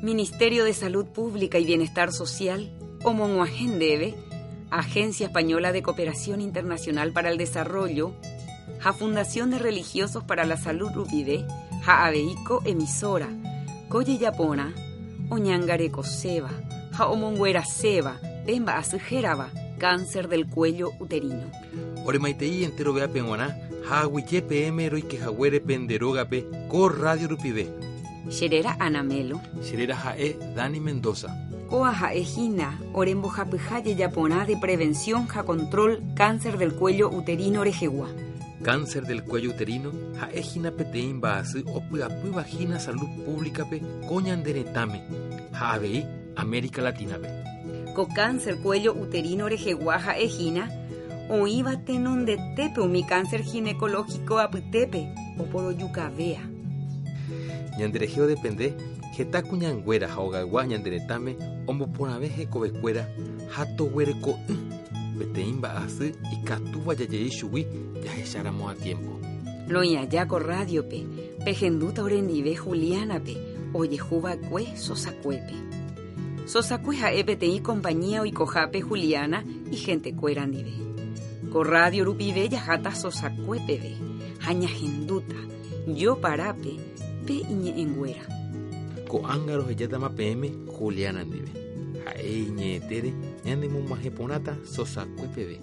Ministerio de Salud Pública y Bienestar Social, Omonguagendebe, Agencia Española de Cooperación Internacional para el Desarrollo, Ja Fundación de Religiosos para la Salud Rupide, Ja Aveico Emisora, Koye Yapona, Oñangareco Seba, Ja Omonguera Seba, Pemba Asujeraba, cáncer del cuello uterino. Oremaitei entero vea penguaná, Ja Huiche PM Roike Jaguere Penderogape, Co Radio Rupide. Xerera Anamelo, Xerera Jae Dani Mendoza. Coa Jaejina, Orembo Japejaye Yapona de Prevención Ja Control Cáncer del Cuello Uterino Orejegua. Cáncer del cuello uterino, Jaejina Petein Baasi, Opuapu Vagina Salud Pública Pe, Coñanderetame, Jaavei América Latina Pe. Co cáncer cuello uterino Orejegua Jaejina, Oiba tenon de tepe mi cáncer ginecológico Aputepe, o por Oyucavea. Ñanderejeo depende, Getaku ñanguera jaogagua ñanderetame, Omboponaveje covecuera, Jato huereco, Petein Baasi y Catuba Yayei Shubi, Yajecharamo a tiempo. Loñayaco Radio Pe, Pejenduta Orendive Juliana Pe, Oyejuba Cue Sosacuepe. Sosacue Jaepetei compañía Oicojape Juliana y gente cuerandive. Co Radio Rupive Yajata Sosacuepe, Jañajenduta, Yo Parape, Pe Iñe Engüera. Co ángaros Yatama PM, Juliana Andive. Jae Ñetere, Ñandemu Majeponata, Sosacuepe.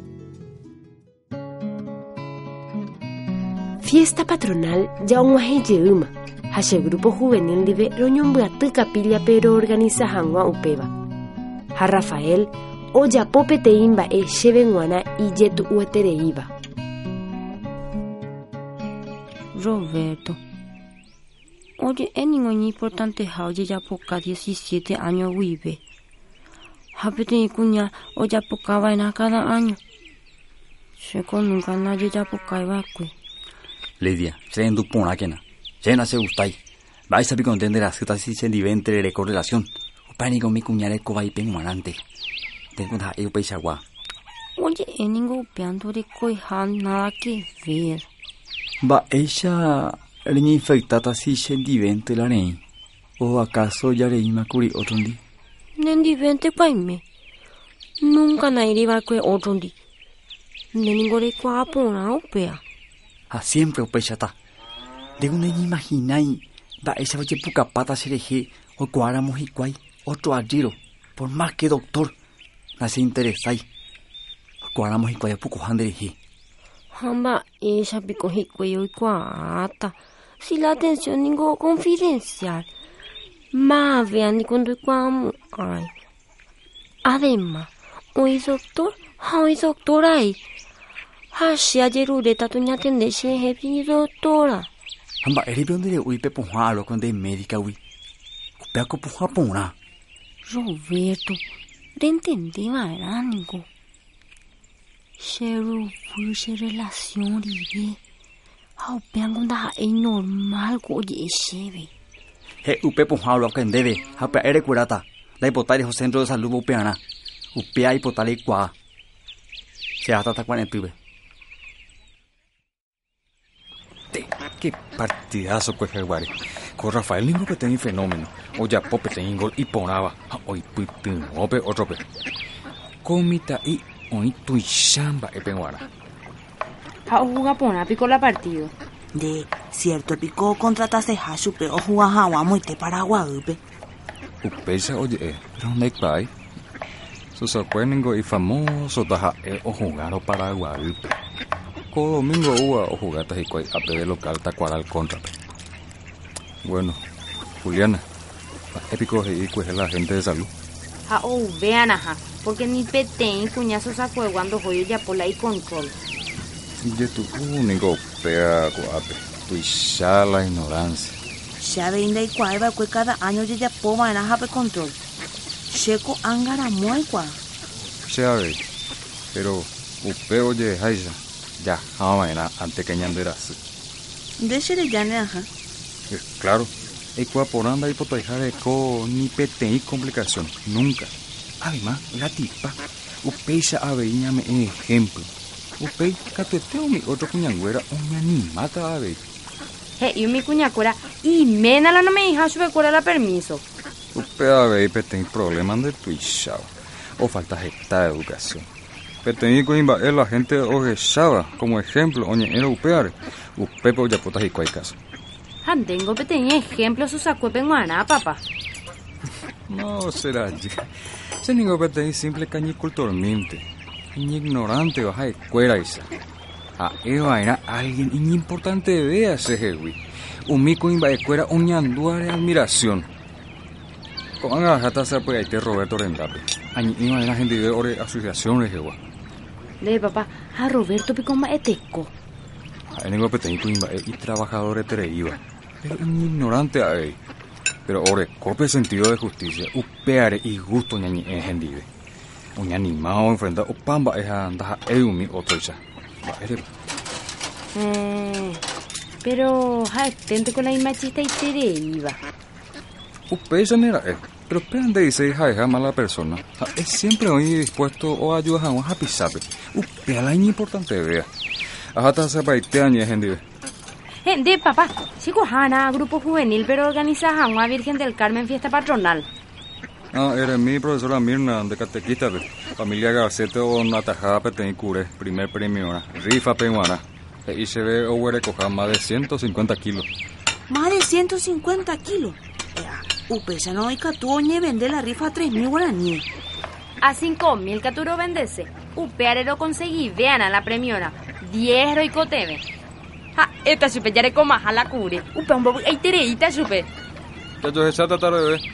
Fiesta patronal Yaunguajeyeuma. Hache grupo juvenil dive roñombuatu capilla pero organiza hangua upeba. Ha Rafael oyapope teimba e chevenguana y yetu uetereiba. Roberto, oye, es niño importante oye ya poca 17 años vive. Japete y cuña oye poca vaina cada año. Seco nunca nadie ya poca iba que. Lidia, se endupona que na. Llena se gustai. Vais a entender las citas si se divente de correlación. O pánico mi cuñare coba y penguanante. Tengo una eupeixagua. Oye, en ningún pianto de coijan nada que ver. Va ella leña infectada si se divente la rey. ¿O acaso ya leí macuri otro día? Nen divente paime. Nunca nadie va a que otro día. Nen ningún de coapona opea. A siempre opeixata. De una imaginai, va esa oye puca pata sereje, o cuáramos y cuay, otro agiro, por más que doctor, nace interesai. Cuáramos y cuay a poco handereje. Hamba, esa pico y cuello y cuata. Si la atención ningo confidencial. Más vean ni cuando y cuamo. Ay. Además, hoy doctor ahí. Hashi ayer ureta tu ña tendeche hepi doctora. Hamba, eri donde uipe pujalo con de médica ui. Cupeaco pujapona. Roberto, te entendí maránico. Cheru fui relación ribe. Hau peangunda é normal goye cheve. He upe pujalo que debe. Hapa ere curata. La hipotare o centro de salud upeana. Upea hipotare qua. Se hasta ta cuan pibe. Qué partidazo que Jaguare. Con Rafael Lingo que tenía fenómeno. O ya pope tenía gol y ponaba. Hoy putin ope otro pe. Comita y hoy tu chamba e penguara. A jugar pona pico la partido. De cierto pico contratase Hashupe o jugar agua muy te para Guadalupe. Upesa oye, pero no hay pai. Sus acuerdos y famoso taja o jugar o para Guadalupe. Cada domingo hubo o jugatas y cuay a pedir local tacuaral contra. Bueno, Juliana, épico y cuál la gente de salud. Vean ajá, porque ni petén cuñazo sacó cuando joyo ya por la y control. Y tu único pea guape, tu ya la ignorancia. Ya veinda y cuaiba que cada año ya poma en ajape control. Checo angara muy cua. Ya ve, pero upeo oye haisa. Ya, era antes que ñanderas. Déjale ya ne ajá. Claro, y cuaporanda y potoijar eco ni pete y complicación, nunca. Además, la tipa, upeisa aveiñame ejemplo. Upei, catueteo mi otro cuñangüera, un animata ave. Y mi cuñacura, y mena la no me hija sube cuela la permiso. Upea ve petén problemas de tuishaba o falta de educación. Petén coimba la gente ojeshaba como ejemplo oñeero upeare. Upepe oyapotas y cuaicas. Tengo pequeño ejemplo su sacuepe guaná, papá. No será allí. Se niego petén simple cañicultormente. Ignorante baja de cuera esa. A Eva era alguien importante vea ese jewi. Umico imba de cuera uñandua de admiración. Con agajata se puede ir Roberto Rendape. Añi Eva era gente de ore asociación de jewa. Le papá, a Roberto picoma eteco. A niego petén imba y trabajador de tereiva. Pero ignorante a él. Pero ore cope sentido de justicia. Upeare y gusto ñañi en gendive. Un animado enfrenta o pamba es anda eumi otro ya. Pero atento con la machista y tereiva. Upesa mira pero pean de dice hija mala persona. Es siempre hoy dispuesto o ayuda a un hapisape. Upea la importante vea. Hasta se paite añe gendive. De papá, chico Hanna, grupo juvenil pero organiza a una Virgen del Carmen fiesta patronal. Eres mi profesora Mirna de catequista, familia Garcete o Natajada Petén Cure, primer premio, rifa peruana. Y se ve o recoger más de 150 kilos. Más de 150 kilos. Upesa no hay catuoñe vende la rifa a 3.000 guaraníes. A 5.000 caturo vendese. Upeare lo conseguí, vean a la premiona. 10 roicoteve. Esta chupe ya recoma a la cure. Upe un bobo, ay tereita chupe. Ya yo se trata de ver.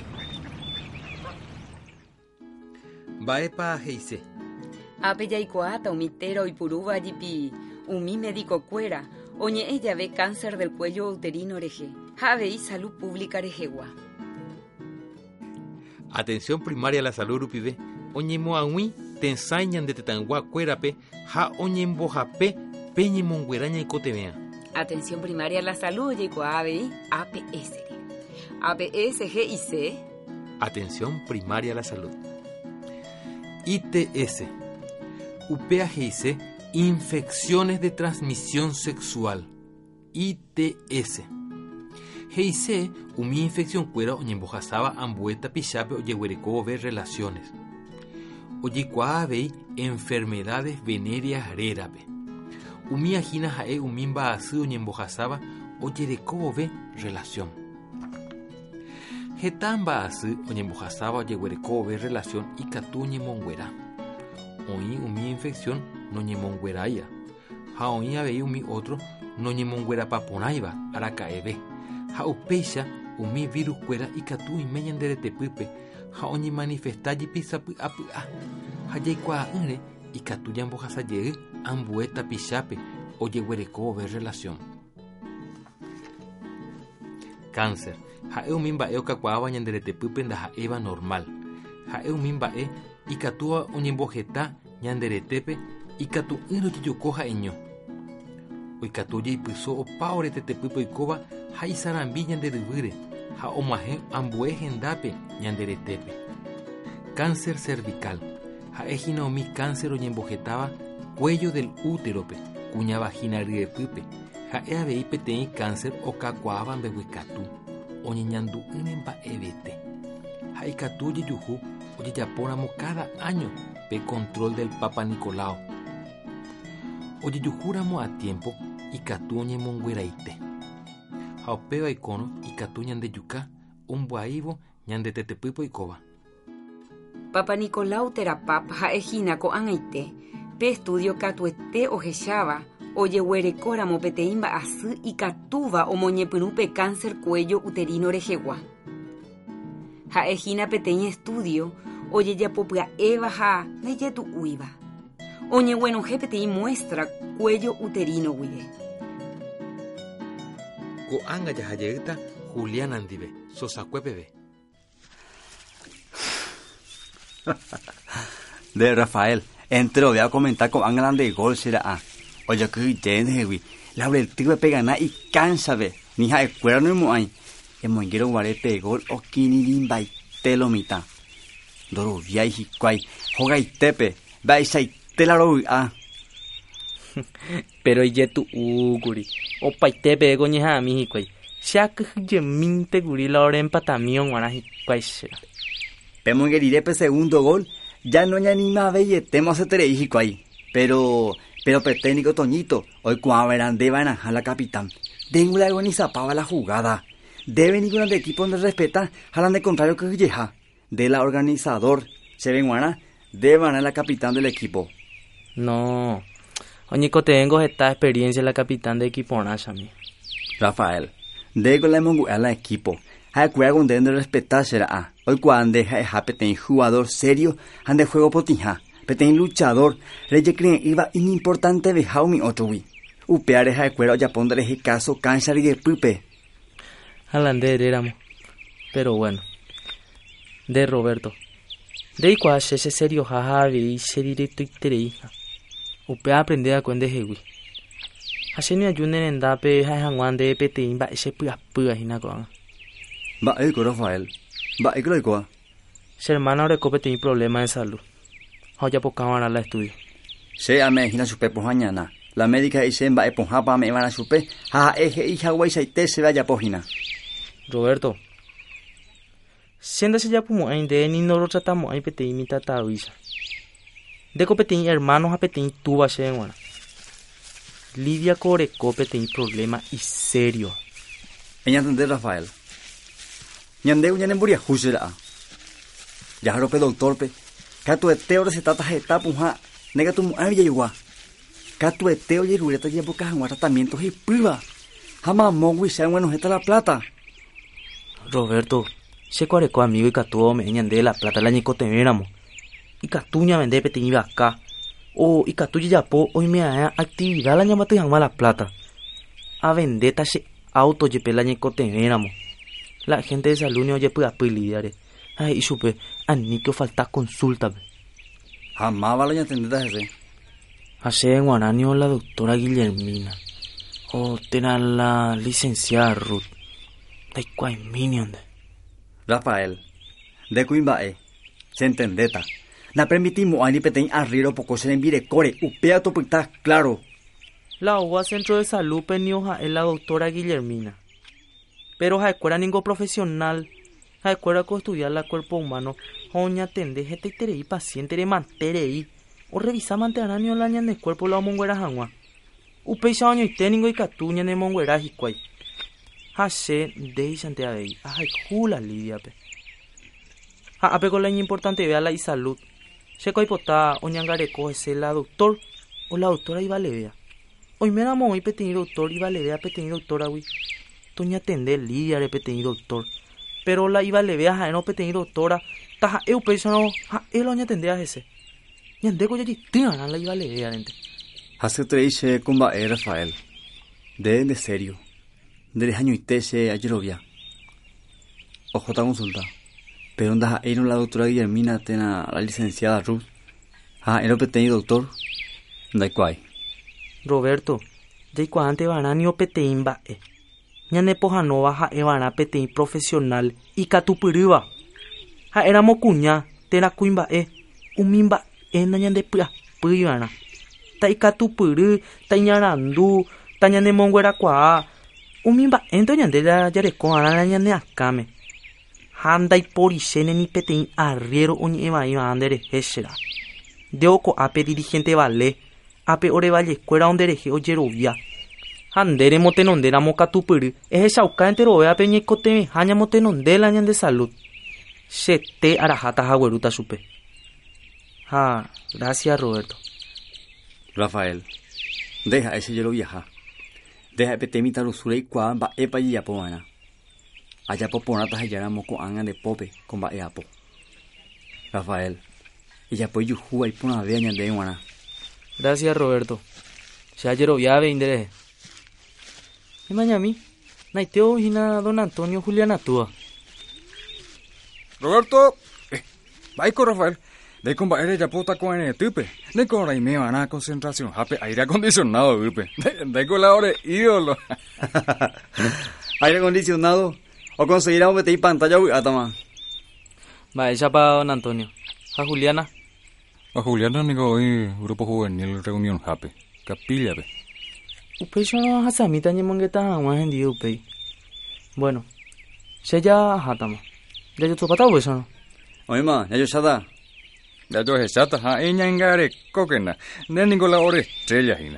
Baepa heise. Ape yaikuata umitero y puruba yipi. Umi médico cuera. Oñe ella ve cáncer del cuello uterino oreje. Jave y salud pública orejegua. Atención primaria a la salud rupive. Oñe moangui te ensañan de tetangua cuerape. Ja oñe mbojape. Peñe mongueraña y cotevea. Atención primaria a la salud yaikua ABI APS. APSGIC. Atención primaria a la salud. ITS. UPAGIC. Infecciones de transmisión sexual. ITS. GIC. Umi infección cuera oñembojasaba ambueta pichape oyehuereco ver relaciones. Oyekuaabei enfermedades venéreas rerape. Umi ajina jae umimba así oñembojasaba oyereco ve relación. Getamba así oñembojasaba oyehuereco ver relación y catuñe monguera. Oí umi infección no ñemongueraya. Ja oí abei umi otro no ñemonguera paponaiba aracaebe. Ja upecha umi virus cuera y catu imeñan de tepupe. Ja oñi manifestaji pisapu apua. Ja yaikua ure y catu yambojasa llegue ambueta pichape oyehuereco ver relación. Cáncer. Ja eumimba eocacuaba ñandere tepupe nda ja eva normal. Ja eumimba y catua oñembojeta ñanderetepe y catu iro chiyocoja eño. Hoy catuya y piso o paure tetepipo y coba ha y sarambi ñanderivire ha omaje ambue gendape ñanderetepe. Cáncer cervical. Ha ejina omi cáncer oñembojetaba cuello del úterope cuña vagina rirepipe. Ha eabei petei cáncer o cacuaban behuicatu oñeñandu enemba ebete. Ha y catuya yuju oye yapóramo cada año pe control del Papa Nicolau. Oye yujuramo a tiempo y catuñe mongueraite. Jaopeba icono y catuñan de yuca un buaivo ñan de tetepipo y coba. Papa Nicolau terapap ha ejina ko angaite pe estudio catuete ojechaba oye huerecóramo peteimba así y catuva o moñepinupe cáncer cuello uterino orejegua. Ha ejina peteña estudio oye ya popia eva ja neye tu uiva. Oñe bueno gepete y muestra cuello uterino huide. Ko anga ya hayeta Julián Andive, sosacuepebe. De Rafael, entro voy a comentar con Anglan de gol será. Oye que tiene Laurel tigre pegana y cánsabe. Ni ja escuela no mo hay. El monguero guarete gol o kinirin bai telo mitad. Doro viai hikwai, hoga itepe, baisai telaroi a. Pero yetu uguri, opa itepe goñeja mi hikwai. Shak yemin te guri la hora empatamión guanaji cuaixera. Pemonguerirepe segundo gol, ya no anima veíetemos a Tereijico ahí. Pero técnico Toñito, hoy cuando verán de Banaja la capitán, dengo la organizapaba la jugada. Deben ir con el equipo donde respeta, jalan de contrario que lleja. De la organizador, se ven guana, deban a la capitán del equipo. No, oñico tengo esta experiencia la capitán de equipo Nashami. Rafael, dego la monguea la equipo. Hay que cuidar con de respetar será. Hoy cuando deja peten jugador serio, ande juego potija. Peten luchador, reye creen iba inimportante vejao mi otro wi. Upeare de cuero ya pondré caso cancha de pupe. Alander éramos. Pero bueno. De Roberto. De igual ese serio jaja y se directo y tereija. Upea aprender a cuende hewi. Así ni ayunen en dape jajanguan de petein ba ese pua hina con. Va Rafael. Va eco. Su hermana recope tiene problemas de salud. Hoy pocaban a la estudio. Se ame hina supe por mañana. La médica dice va eponjapa me van a supe. Ja eje hija guay saite se vaya pojina. Roberto. Siéndase ya como en de ni no lo tratamos ahí petein mi tata avisa. De copetín hermanos a petein tuba se ven. Lidia Coreco petein problema y serio. Ella entender Rafael. Ñandeu ñanemburia jusera. Ya rope doctor pe. Katu eteo se trata de tapuja. Nega tu mujer yegua. Katu eteo y rureta ya boca en tratamientos y priva. Jamás mogui se bueno está la plata. Roberto, se Coreco amigo y Catu me ñande la plata la ñico teneramo. Y Catuña vende peteñiba acá. O y Catu ya po hoy me haga actividad la ñamate llama la plata. A vendetta se auto yepe la ñico teneramo. La gente de salud no oye pueda lidiar. Ay, y supe, a Nico falta consulta. Jamás vale entender ese. Hace en Guananio la doctora Guillermina. O tena la licenciada Ruth. De cuál minion. Rafael, de cuimbae, se entendeta. Na permitimos a ni peten arriero poco se le envire core, upea tu puta claro. La UA Centro de Salud penioja es la doctora Guillermina. Pero ja escuela ningún profesional, ja escuela con estudiar la cuerpo humano, joña tende gente terei paciente de manterei, o revisa manteranio la ñan de cuerpo la monguera jangua. Upeisa año y téningo y catuña de monguera jisquai. Ja se de sante ahí, ay jula lidia pe. Ja ape con la importante vea la y salud. Se coipota oñangareco ese la doctor o la doctora iba le vea. Hoy me la moy peteni doctor iba le vea peteni doctora wi. Toña tende lidia de peteni doctor. Pero la iba le vea ja no peteni doctora. Ta eu persona ja el oña tende a ese. Ñande ko ya tiana la iba le vea gente. Hace treiche comba Rafael. De serio. De año y tese ayerovia. Ojo ta consulta. Pero onda era la doctora Guillermina tena la licenciada Ruth. Era peteni doctor. Da cuai. Roberto, de cuante bananio petein ba e. Ñane pojanova ja evana petein profesional y catupiriva. Ja éramos cuña, tena cuimba e. Umimba e na ñande pia puyana. Ta y catupiri, ta ñarandu, ta ñande monguera kwa. Umimba ento ñande la yareco ana ñande akame. Handa y poricene ni petein arriero oñi eva iba andere heshera. De oco ape dirigente vale. Ape ore valle escuela donde deje oyerovia. Handere motenondera mocatupiri. Es esa uca entero vea peñecote haña motenondela ñan de salud. Sete arajata jagueruta supe. Gracias Roberto. Rafael, deja ese hielo viaja. Deja petemita rusura y cuan va epa y yapo mana. Allá poponata hallara moco angan de pope con va eapo. Rafael, y ya pues yujuba y pona vea ñan de mana. Gracias Roberto. Se ayer viave indere. Y mañana naiteo hina don Antonio Juliana tua. Roberto, con Rafael. De con baile ya puta con el tupe. De con la me van a concentración. Hape aire acondicionado tupe. De con la hora ídolo. Aire acondicionado. O conseguirá un y pantalla atama. Va ella para don Antonio. A Juliana. A Juliana nigo hoy grupo juvenil reunión hape. Capilla pe. Upei no hasamita ni mongueta más en día upei. Bueno, se ya hatama. Ya yo topata o eso no. Oima, ya yo sada. Ya yo hechata ha ella engare coquena. De ninguna hora estrella hina.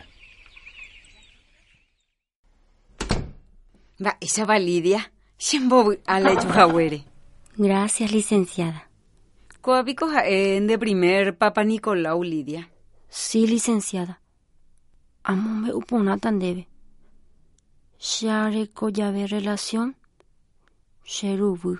Va, esa va Lidia. Shembo a la yuhawere. Gracias, licenciada. Coabico de primer Papa Nicolau, Lidia. Sí, licenciada. Amo me upona tan debe. Share collave relación. Sherubu.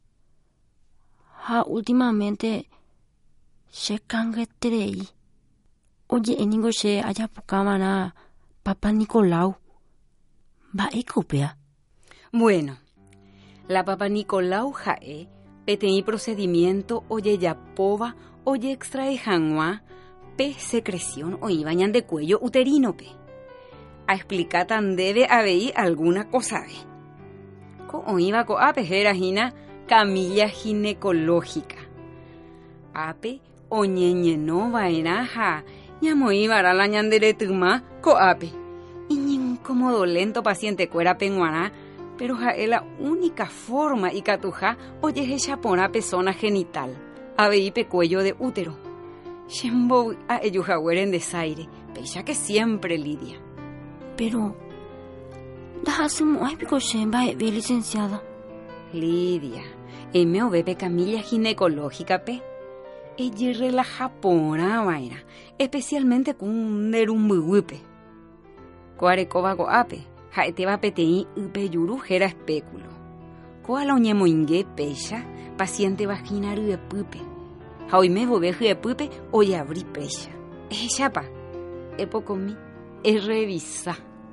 Ha últimamente se cangetrei. Oye, eningo se haya pocamana Papa Nicolau. Va ecopea. Bueno, la Papa Nicolau jae petei procedimiento oye yapova oye extrae janua pe secreción o ibañan de cuello uterino pe. A explicar tan debe haber alguna cosa ve. Co iba co ape jerajina camilla ginecológica. Ape oñeñe no vainaja ñamo iba a la ñandere tuma co ape. Y incómodo lento paciente cuera penguana, pero ja es la única forma y catuja oye ella pona persona genital, aveipe cuello de útero. Shembo a ellos en desaire, pecha que siempre Lidia. Pero, dajasumo ay pico shemba ve licenciada. Lidia, MOV camilla ginecológica pe. Ella relaja pona vaina, especialmente con un derumbuipe. Coarecoba goape. Jaeteba petei upe yuru gera espéculo. Coa la oñemoingue pecha, paciente vaginario de pupe. Jaoime bobejo de pupe oye abrí pecha. Chapa, epocomi, revisa.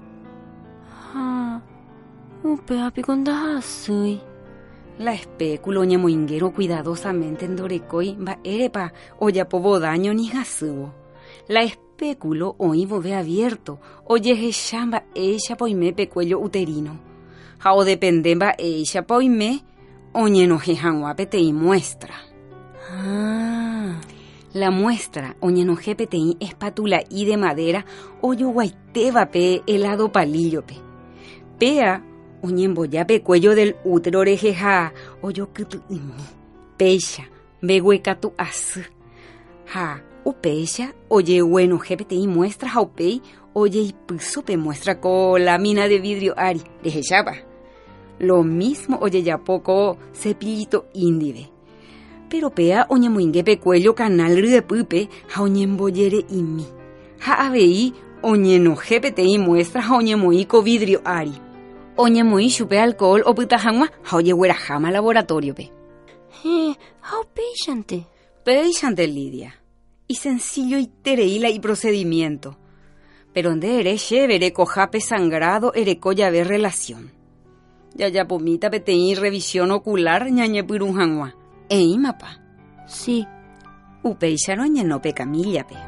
Upe api conda soy. La espéculo oñemoinguero cuidadosamente en dorecoi va erepa oya pobo daño ni jasubo. La espéculo hoy bobe abierto, oye jechamba ella poime pe cuello uterino. Jao dependemba ella poime, oñe no jejanguape te muestra. La muestra, oñe no jepetei espátula y de madera, oyo guaiteba pe helado palillo pe. Pea, oñe emboya pe cuello del útero orejeja, oyo kutu pecha, begueca tu asu. Ja. Upecha, oye bueno GPTI muestra jaupei, oye y pusope muestra con lámina de vidrio ari, de chapa. Lo mismo oye ya poco cepillito índive. Pero pea oñe muingue cuello canal de pupe, ja oñe emboyere y mi. Ja abei, oñe no GPTI muestra ja oñe moico vidrio ari. Oñe moi chupe alcohol o puta jangua, ja oye huera jama laboratorio pe. Jaupeixante. Peixante Lidia. Y sencillo y tereíla y procedimiento. Pero donde eres veré cojape sangrado erecoya ver relación. Ya pomita peteí revisión ocular ñañe pirunjanua. Mapa. Sí. Upeixa no ñe no pe camilla pe.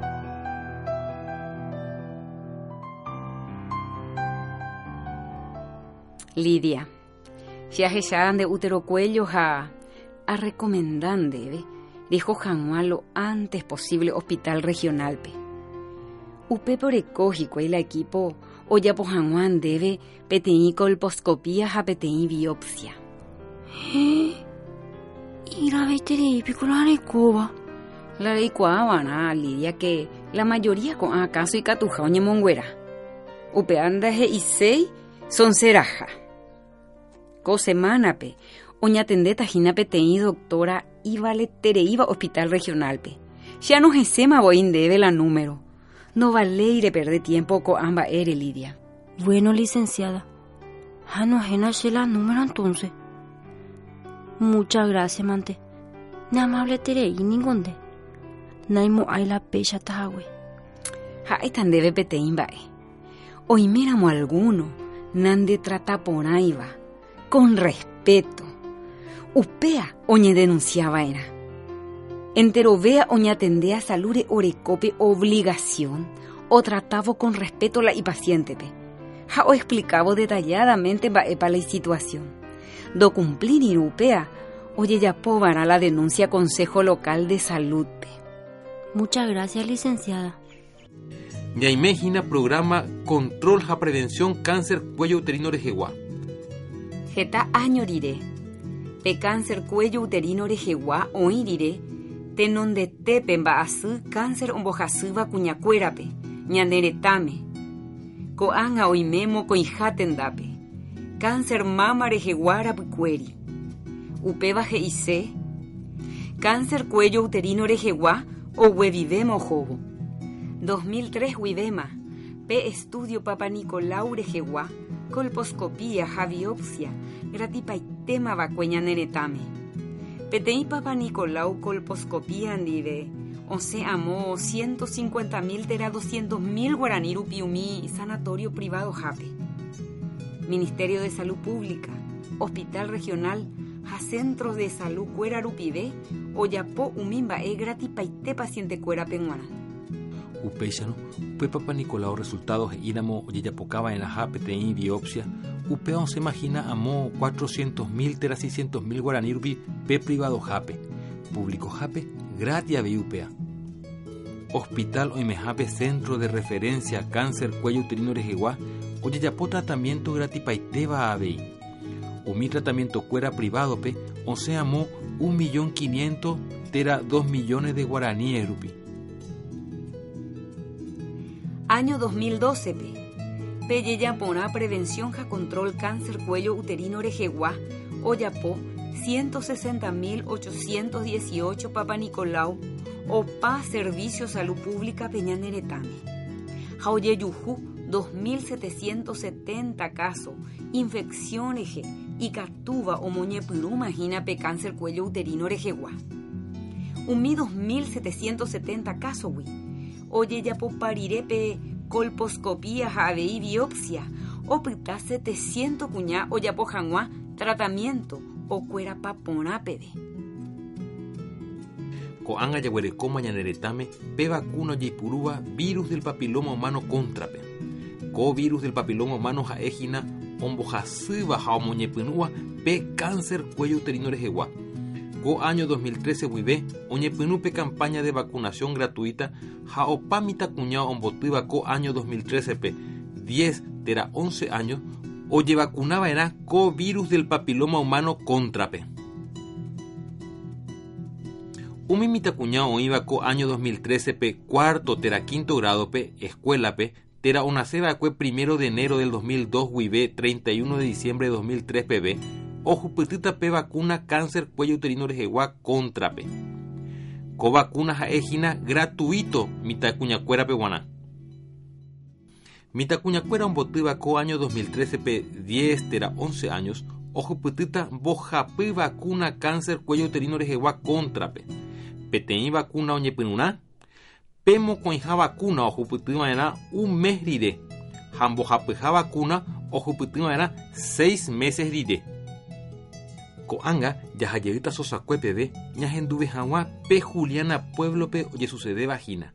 Lidia. Si ajecharan de útero cuello a recomendan debe. Dijo Janua lo antes posible hospital regional pe. Upe por ecógico y la equipo oya po Janguan debe petei colposcopía a petei biopsia. Y la veterinaria picolare coba. La ley cuavana Lidia que la mayoría con acaso y catuja oñe monguera. Upe andaje y sei son seraja. Co semana pe oña tendeta jina petei doctora iba tereiva hospital regional pe. Ya no gesema boin debe la número. No vale ir a perder tiempo con amba ere Lidia. Bueno, licenciada. No ajena la número entonces. Muchas gracias, mante. Ni amable terei ningonde. Naimo ay la pecha tahwe. Están debe petein bae. Hoy miramos alguno. Nande trata por ahí va. Con respeto. Upea oñe denunciaba era. Entero vea oña tendea salure orecope obligación o trataba con respeto la y paciente pe. Ja o explicaba detalladamente para la situación. Do cumplir irupea, oye ya povara la denuncia Consejo Local de Salud pe. Muchas gracias, licenciada. Ya imagina programa Control a Prevención Cáncer Cuello Uterino Rejegua. Jeta añoriré. pe cáncer cuello uterino rejegua oirire, tenonde tepe mba'asy cáncer ombojasýva kuñakuérape, ñaneretãme. Ko'ág̃a oimémo koihátendápe, cáncer mama rejegua rapykuéri. Upéva he'ise, cáncer cuello uterino rejegua oguevivéma ohóvo. 2003 guivéma, pe estudio Papa Nicolau rejegua, colposcopía ha biopsia, gratipaitéma vakue ñaneretãme. Peteĩ Papa Nicolau colposcopía andive, osẽ'amo 150.000 tera 200.000 guaraní rupiumi sanatorio privado hápe. Ministerio de Salud Pública, Hospital Regional, ha Centros de Salud Cuera Rupive, ojapo umi mba'e gratipaite paciente cuera peguara. Upéichano, upe Papa Nicolau resultados íramo ojejapokáva enaha peteĩ biopsia, upe se imagina amo 400.000 tera 600.000 guaraní rupi pe privado hápe, público hápe, gratis avei upea. Hospital Oimehápe Centro de Referencia Cáncer Cuello Uterino Rejegua, ojejapo tratamiento gratipaitéva avei. Umi tratamiento cuera privado pe, amo 1.500.000 tera 2 millones de guaraníes rupi. Año 2012 Peyeyaporã prevención ja control cáncer cuello uterino rejegua, ojapo 160.818 Papa Nicolau, opa Servicio Salud Pública Peñaneretãme. Ha ojejuhu 2.770 casos, infección eje, y catúva o moñepyrũ mahina pe cáncer cuello uterino rejegua. Umi 2.770 casos, ojejapo parire pe colposcopía ha avei biopsia, opyta 700 kuña ojapo hag̃ua tratamiento okuerapa porãpeve. Ko'ág̃a jaguerekóma ñaneretãme pe vacuna ojeipurúva virus del papiloma humano contrape. Ko virus del papiloma humano ha'éhina ombojasýva ha omoñepyrũva pe cáncer cuello uterino rejegua. Ko año 2013 guive oñepyrũ pe campaña de vacunación gratuita ha opa mitãkuña ombotýva ko año 2013 pe 10 tera 11 años ojevacunava'erã ko virus del papiloma humano contrape. Umi mitãkuña oĩva ko año 2013 pe cuarto tera quinto grado pe escuela pe tera onasẽva'ekue 1 de enero del 2002 guive 31 de diciembre de 2003 pv ohupytýta pe vacuna cáncer cuello uterino rejegua contrape. Ko vacuna ha'éhina gratuito mitãkuñakuérape g̃uarã. Mitãkuñakuéra ombotýva ko año 2013 pe 10 tera 11 años ohupytýta mbohapy vacuna cáncer cuello uterino rejegua contrape. Peteĩ vacuna oñepyrũrã, pe mokõiha vacuna ohupytyva'erã 1 mes rire ha mbohapyha vacuna ohupytyva'erã 6 meses rire. Ko'ág̃a jahajeýta Sosakuépeve ñahenduve hag̃ua pe Juliana pueblope ojesucedevahína.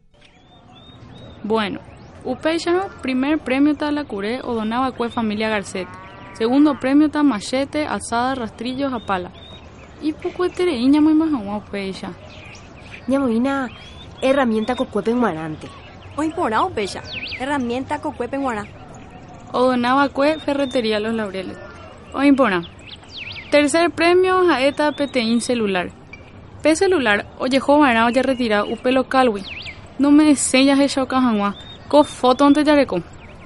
Bueno, upéicharõ primer premio ta Lacuré odonava'ekue familia Garcete. Segundo premio ta machete, alzada, rastrillos a pala. Ipukueterei ñamoĩmba hag̃ua upéicha. Ñamoína herramienta kokuépe g̃uarãnte. Oĩporã upéicha, herramienta kokuépe g̃uarã. Odonava'ekue Ferretería Los Laureles. Oĩporã. Tercer premio ha'éta peteĩ celular. Pe celular ojehova'erã ojaretira upe localgui. Nome'ẽséi jahecha hag̃ua ko foto ntejareko.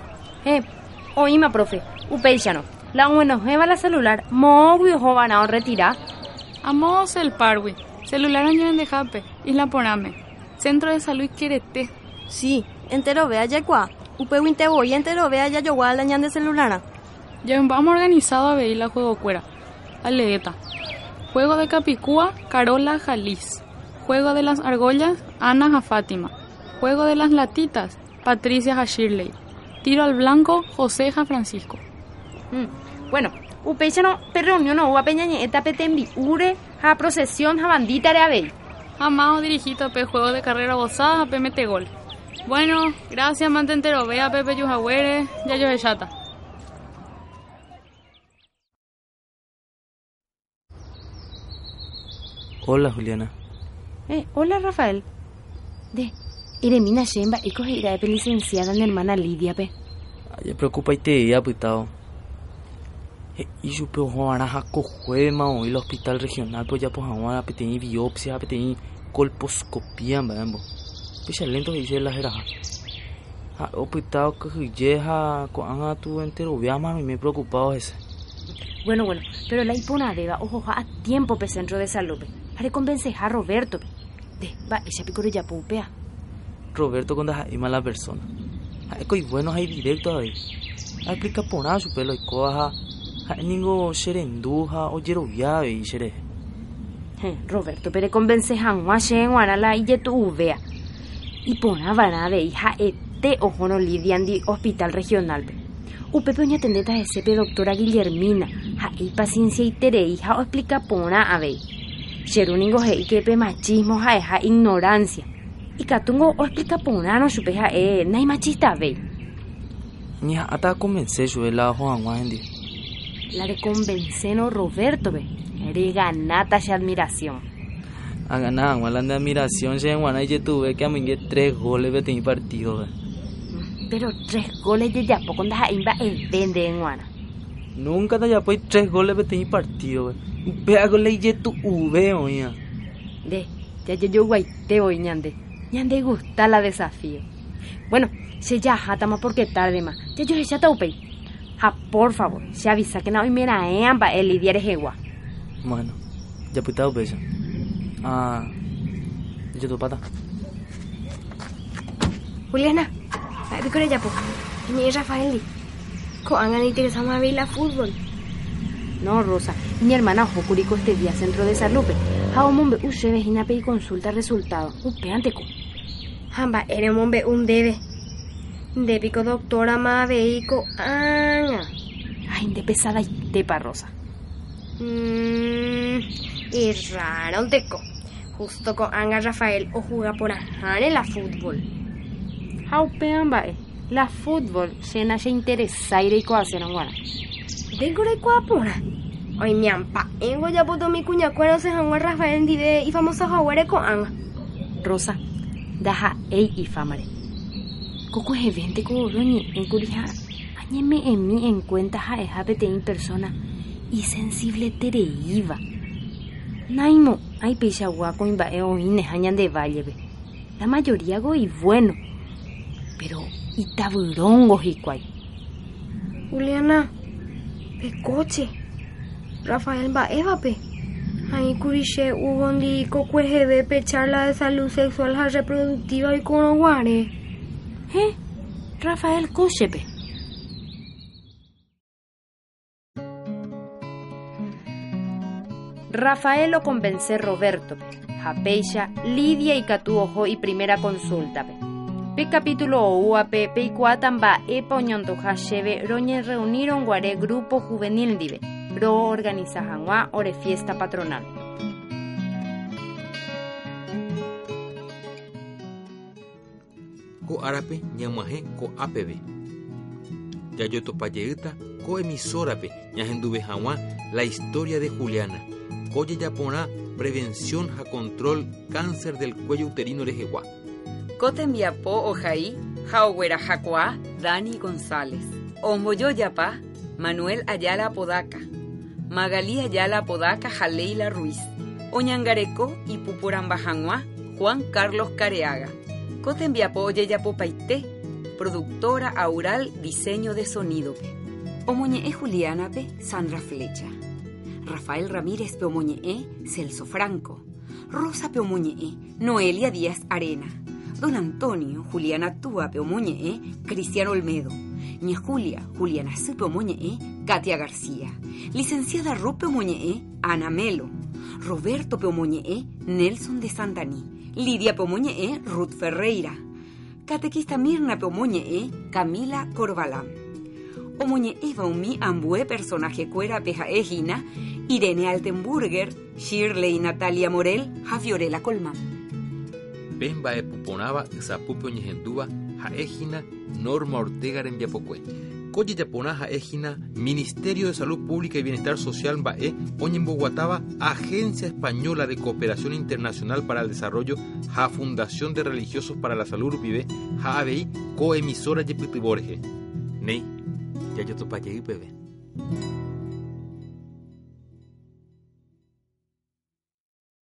Oĩma, profe, upéicharõ. La oguenohéva la celular moõgui ohova'erã retira. Amo Celpargui. Celular añovendehápe, Isla Porãme. Centro de Salud Querete. Sí, entero vea jaikuaa. Upéguintevoi entero vea jajogua la ñande celularã. Ya vamos organizado a ver la juego cuera. Aleeta. Juego de Capicúa, Carola Jaliz. Juego de las argollas, Ana a Fátima. Juego de las latitas, Patricia a Shirley. Tiro al blanco, José a Francisco. Bueno, upéicharõ pe reunión oúva pe ñañe'ẽta pe tembi'úre ha procesión ha bandita reavei. Amado dirigido pe juego de carrera gozada pe metegol. Bueno, gracias mantentero vea Pepe Yujahuere, ya yo chata. Hola, Juliana. Hola, Rafael. Iremina Shemba y cogerá de licenciada mi hermana Lidia pe. Ya preocupa y te ya pitao. Y yo pero ahora coge más el hospital regional pues ya pues ahora peteñi biopsia peteñi colposcopía mbambo. Pues lento dice la jera. Hospital que llega con tu entero viama me preocupado ese. Bueno, pero la hipona deba ojo a tiempo pe centro de salud. Haré convencer a Roberto. De va ella picoro ya pupea. Roberto cuando hay mala persona. Hay coi bueno hay directo ahí. Aplica pona su pelo y coja. Hay ningo serenduja o yerovia y sere. Roberto, pero convencer a un guana la y tu vea. Y pona vana de hija este ojo no lidian di hospital regional. Upepe oña tendeta ese doctora Guillermina. Ha y paciencia y tere hija o explica pona a ver. Cheruningo he que pe machismo ha ignorancia. Y catungo o explica pona no supe nai machista ve. Ni ata convencer yo la Juan Wandy. La de convencer no Roberto ve. Ere ganata y admiración. A ganar, la de admiración se en y tuve que amengue 3 goles de mi partido ve. Pero 3 goles de ya poco nda imba el vende en Juana. Nunca te ya pues 3 goles de mi partido ve. Vea goles y tu V oña. De, ya yo guaite hoy ñande. Ñande gusta la desafío. Bueno, se ya jatama porque tarde más. Ya yo ya taupei. Ja, por favor, se avisa que no hoy mira amba el lidiar ejegua. Bueno, ya pues tao beso. Ya tu pata. Juliana, ¿qué crees ya po? Mi Rafael, ¿cómo han interesado a ver la fútbol? No, Rosa, mi hermana Jocurico este día centro de salud. Jaomombe usted vejina pe y consulta resultado. Upeanteco. Hamba, eres mombe un debe. De pico doctora ma veico aña. Ay, de pesada y tepa, Rosa. Y raro un teco. Justo con Anga Rafael o juega por ajar en la fútbol. Jaupean bae. La fútbol se nace interesaire y cohacer en guana. Tengo de cuapura. Hoy mi ampa. Engo ya puto mi cuña cuero se jangua Rafael dive y famosa jaguare con Anga. Rosa, daja ei y famare. Coco es evente como roñi en curija. Añeme en mí en cuenta jaeja pete en persona y sensible tereiva. Naimo, hay pecha guaco en bae o inejañan de valle. La mayoría go y bueno. Pero y taburongo y cuay. Juliana, pecoche. Rafael va evape. Ahí curiche ugondi cocuejebe pe charla de salud sexual y reproductiva y conoguare. Rafael cochepe. Rafael lo convence Roberto, Japeisha, Lidia y Catuojo y primera consulta. Pe capítulo UAP, pe cuatamba, epa oñonto hacheve, roñe reuniron guare grupo juvenil dive, ro organiza janua ore fiesta patronal. Ko arape ñamaje ko APB. Yayoto payeita ko emisorape ñahenduve janua la historia de Juliana. Koye yapona prevención a control cáncer del cuello uterino rejegua. Cotembiapó ojaí, jauguera jacoa, Dani González. Omboyo yapa, Manuel Ayala Apodaca. Magalí Ayala Apodaca, Jaleila Ruiz. Oñangareco y Pupurambajanua, Juan Carlos Careaga. Cotembiapó Oyeyapo Paité, productora Aural Diseño de Sonido. Omoñe Juliana P. Sandra Flecha. Rafael Ramírez Peomoñe, Celso Franco. Rosa Peomoñe, Noelia Díaz Arena. Don Antonio, Juliana Túa Peomoñe, Cristiano Olmedo. Ñe Julia, Juliana C. Peomoñe, Katia García. Licenciada Ru Peomoñe, Ana Melo. Roberto Peomoñe, Nelson de Santaní. Lidia Peomoñe, Ruth Ferreira. Catequista Mirna Peomoñe, Camila Corbalán. Omoñe Baumi ambue personaje cuera peja ejina, Irene Altenburger, Shirley Natalia Morel, Javiorela Colmán. Pemba epuponaba zapupe ñehenduba jaejina Norma Ortega Rembiapocue. Coye yapona jaejina Ministerio de Salud Pública y Bienestar Social Mbae Oñemboguataba Agencia Española de Cooperación Internacional para el Desarrollo ja Fundación de Religiosos para la Salud Vive ja ABI coemisora Yepitiborge. Ney, ya yo topa bebé.